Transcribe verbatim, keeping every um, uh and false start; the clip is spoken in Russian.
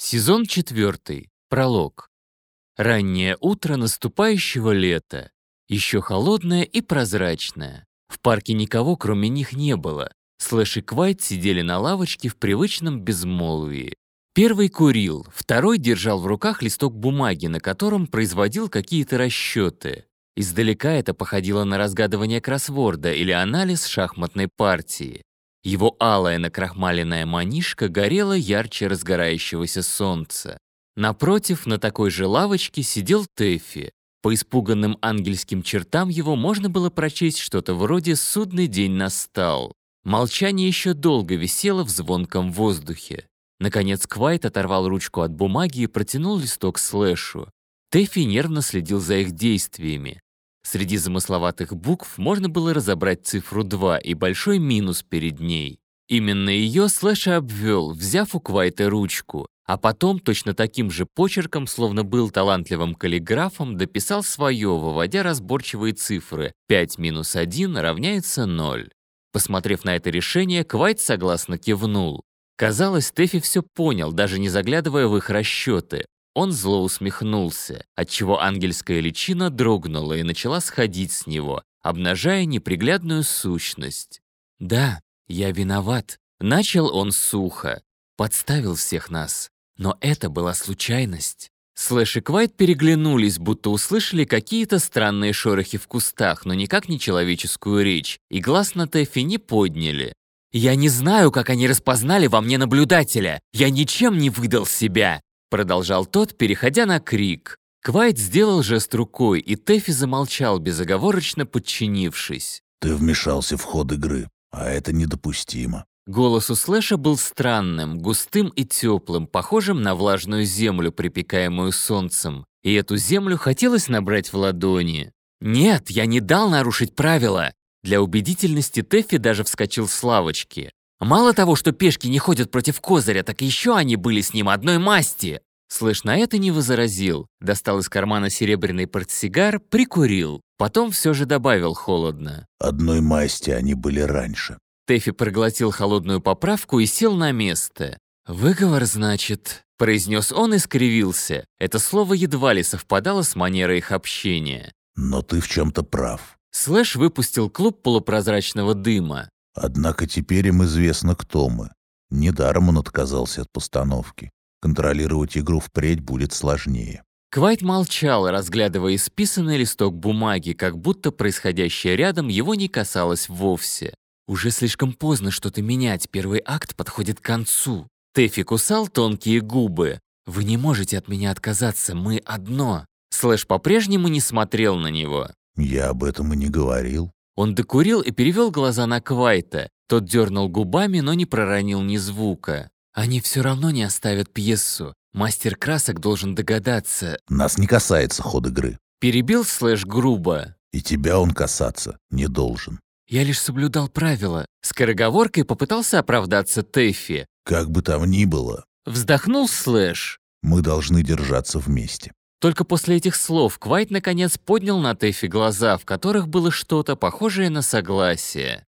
Сезон четвертый. Пролог. Раннее утро наступающего лета. Еще холодное и прозрачное. В парке никого, кроме них, не было. Слэш и Квайт сидели на лавочке в привычном безмолвии. Первый курил, второй держал в руках листок бумаги, на котором производил какие-то расчеты. Издалека это походило на разгадывание кроссворда или анализ шахматной партии. Его алая накрахмаленная манишка горела ярче разгорающегося солнца. Напротив, на такой же лавочке сидел Тэффи. По испуганным ангельским чертам его можно было прочесть что-то вроде «Судный день настал». Молчание еще долго висело в звонком воздухе. Наконец Квайт оторвал ручку от бумаги и протянул листок Слэшу. Тэффи нервно следил за их действиями. Среди замысловатых букв можно было разобрать цифру два и большой минус перед ней. Именно ее Слэш обвел, взяв у Квайта ручку, а потом точно таким же почерком, словно был талантливым каллиграфом, дописал свое, выводя разборчивые цифры пять минус один равняется ноль. Посмотрев на это решение, Квайт согласно кивнул. Казалось, Тэффи все понял, даже не заглядывая в их расчеты. Он зло усмехнулся, отчего ангельская личина дрогнула и начала сходить с него, обнажая неприглядную сущность. «Да, я виноват», — начал он сухо. «Подставил всех нас. Но это была случайность». Слэш и Квайт переглянулись, будто услышали какие-то странные шорохи в кустах, но никак не человеческую речь, и глаз на Тэффи не подняли. «Я не знаю, как они распознали во мне наблюдателя. Я ничем не выдал себя», — продолжал тот, переходя на крик. Квайт сделал жест рукой, и Тэффи замолчал, безоговорочно подчинившись. «Ты вмешался в ход игры, а это недопустимо». Голос у Слэша был странным, густым и теплым, похожим на влажную землю, припекаемую солнцем. И эту землю хотелось набрать в ладони. «Нет, я не дал нарушить правила!» Для убедительности Тэффи даже вскочил с лавочки. «Мало того, что пешки не ходят против козыря, так еще они были с ним одной масти!» Слэш на это не возразил, достал из кармана серебряный портсигар, прикурил. Потом все же добавил холодно. «Одной масти они были раньше». Тэффи проглотил холодную поправку и сел на место. «Выговор, значит», — произнес он и скривился. Это слово едва ли совпадало с манерой их общения. «Но ты в чем-то прав». Слэш выпустил клуб полупрозрачного дыма. «Однако теперь им известно, кто мы. Недаром он отказался от постановки. Контролировать игру впредь будет сложнее». Квайт молчал, разглядывая исписанный листок бумаги, как будто происходящее рядом его не касалось вовсе. «Уже слишком поздно что-то менять, первый акт подходит к концу». Тэффи кусал тонкие губы. «Вы не можете от меня отказаться, мы одно». Слэш по-прежнему не смотрел на него. «Я об этом и не говорил». Он докурил и перевел глаза на Квайта. Тот дернул губами, но не проронил ни звука. «Они все равно не оставят пьесу. Мастер красок должен догадаться». «Нас не касается ход игры». Перебил Слэш грубо. «И тебя он касаться не должен». «Я лишь соблюдал правила». Скороговоркой попытался оправдаться Тэффи. «Как бы там ни было». Вздохнул Слэш. «Мы должны держаться вместе». Только после этих слов Квайт наконец поднял на Тэффи глаза, в которых было что-то похожее на согласие.